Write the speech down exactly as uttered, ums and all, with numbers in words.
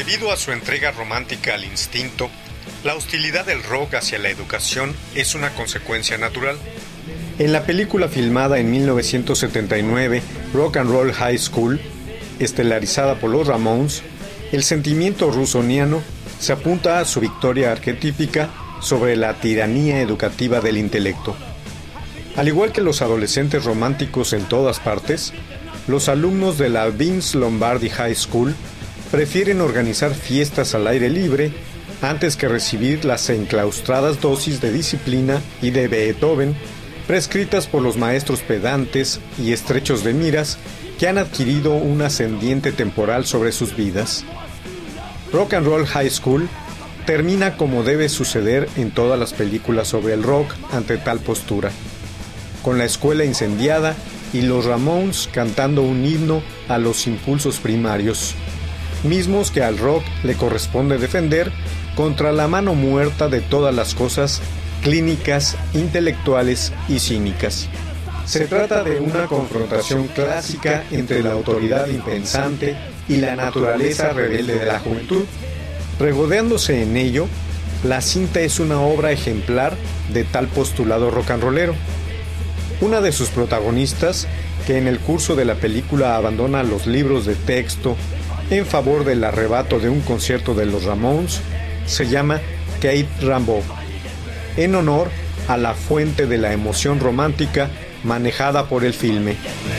Debido a su entrega romántica al instinto, la hostilidad del rock hacia la educación es una consecuencia natural. En la película filmada en mil novecientos setenta y nueve, Rock and Roll High School, estelarizada por los Ramones, el sentimiento rusoniano se apunta a su victoria arquetípica sobre la tiranía educativa del intelecto. Al igual que los adolescentes románticos en todas partes, los alumnos de la Vince Lombardi High School prefieren organizar fiestas al aire libre antes que recibir las enclaustradas dosis de disciplina y de Beethoven prescritas por los maestros pedantes y estrechos de miras que han adquirido un ascendiente temporal sobre sus vidas. Rock and Roll High School termina como debe suceder en todas las películas sobre el rock ante tal postura, con la escuela incendiada y los Ramones cantando un himno a los impulsos primarios, mismos que al rock le corresponde defender contra la mano muerta de todas las cosas clínicas, intelectuales y cínicas. Se trata de una confrontación clásica entre la autoridad impensante y la naturaleza rebelde de la juventud. Regodeándose en ello, la cinta es una obra ejemplar de tal postulado rock and rollero. Una de sus protagonistas, que en el curso de la película abandona los libros de texto en favor del arrebato de un concierto de los Ramones, se llama Kate Rambo, en honor a la fuente de la emoción romántica manejada por el filme.